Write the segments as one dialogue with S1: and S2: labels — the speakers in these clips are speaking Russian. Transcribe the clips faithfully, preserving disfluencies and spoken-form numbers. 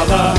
S1: ла-ла.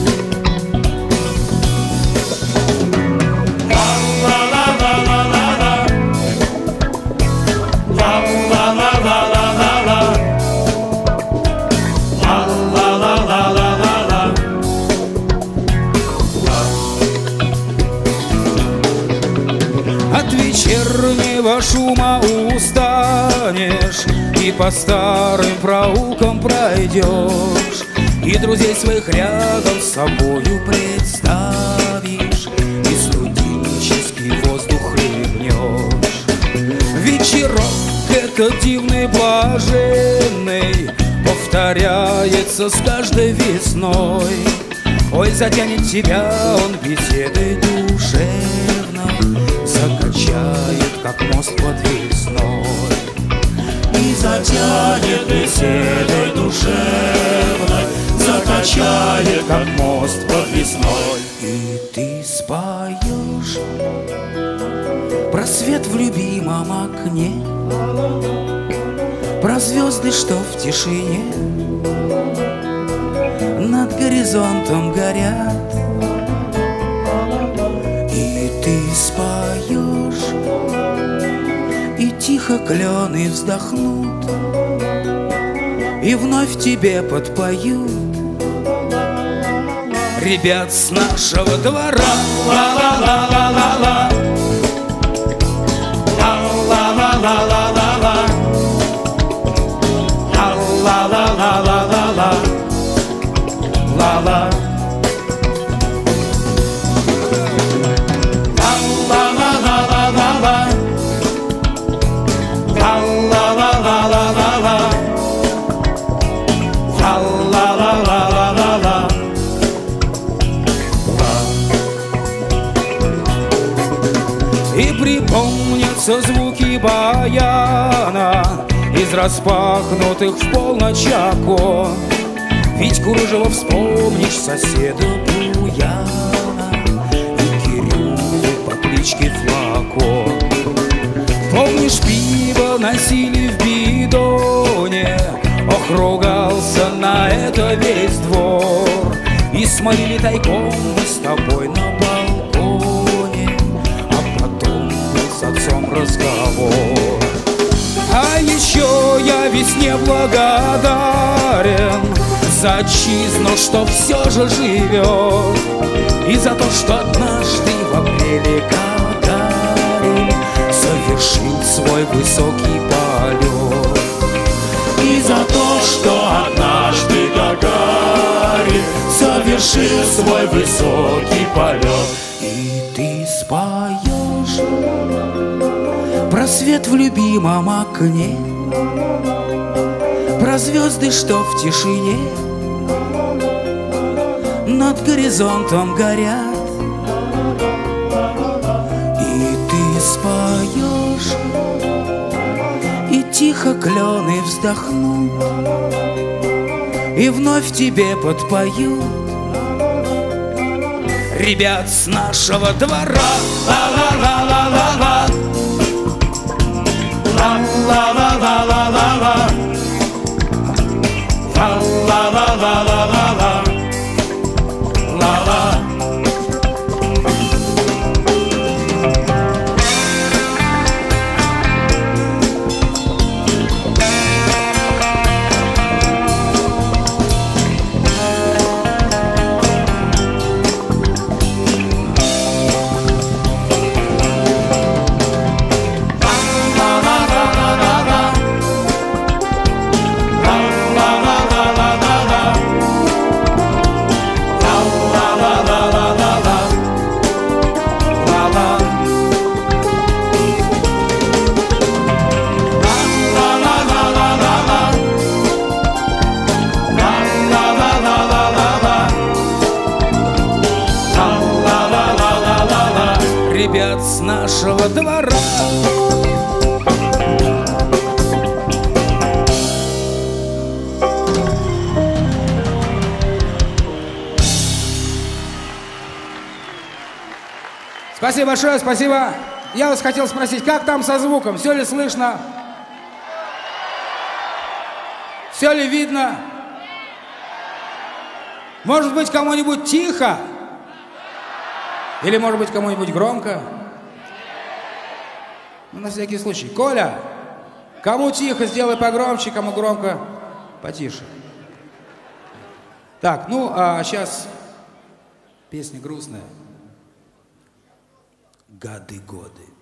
S2: От вечернего шума устанешь и по старым проулкам пройдешь, и друзей своих рядом с собою представишь, и студенческий воздух хлебнешь. Вечерок этот дивный, блаженный повторяется с каждой весной. Ой, затянет тебя он беседой душевной, закачает, как мост под весной.
S1: И затянет беседой душевной, закачает, как мост под весной.
S2: И ты споешь про свет в любимом окне, про звезды, что в тишине над горизонтом горят. И ты споешь, и тихо клены вздохнут, и вновь тебе подпоют ребят с нашего двора.
S1: Ла-ла-ла-ла-ла-ла, ла-ла-ла-ла-ла-ла, ла-ла-ла-ла-ла-ла, ла-ла.
S2: И припомнятся звуки баяна из распахнутых в полночь окон. Ведь Куржева вспомнишь, соседа Буяна и Кирюху по кличке Флакон. Помнишь, пиво носили в бидоне, ох, ругался на это весь двор. И смолили тайком мы с тобой на балконе, а потом был с отцом разговор. А еще я весне благодарен за отчизну, что все же живет, и за то, что однажды в апреле Гагарин совершил свой высокий полет.
S1: И за то, что однажды Гагарин совершил свой высокий полет.
S2: И ты споешь про свет в любимом окне, про звезды, что в тишине над горизонтом горят. И ты споешь, и тихо клены вздохнут, и вновь тебе подпоют ребят с нашего двора.
S1: Ла-ла-ла-ла-ла-ла, ла-ла-ла-ла-ла-ла, ла-ла-ла-ла-ла-ла, ла-ла.
S2: Ребят с нашего двора. Спасибо большое, спасибо. Я вас хотел спросить, как там со звуком? Все ли слышно? Все ли видно? Может быть, кому-нибудь тихо? Или, может быть, кому-нибудь громко? Ну, на всякий случай. Коля, кому тихо, сделай погромче, кому громко, потише. Так, ну, а сейчас песня грустная. Годы-годы.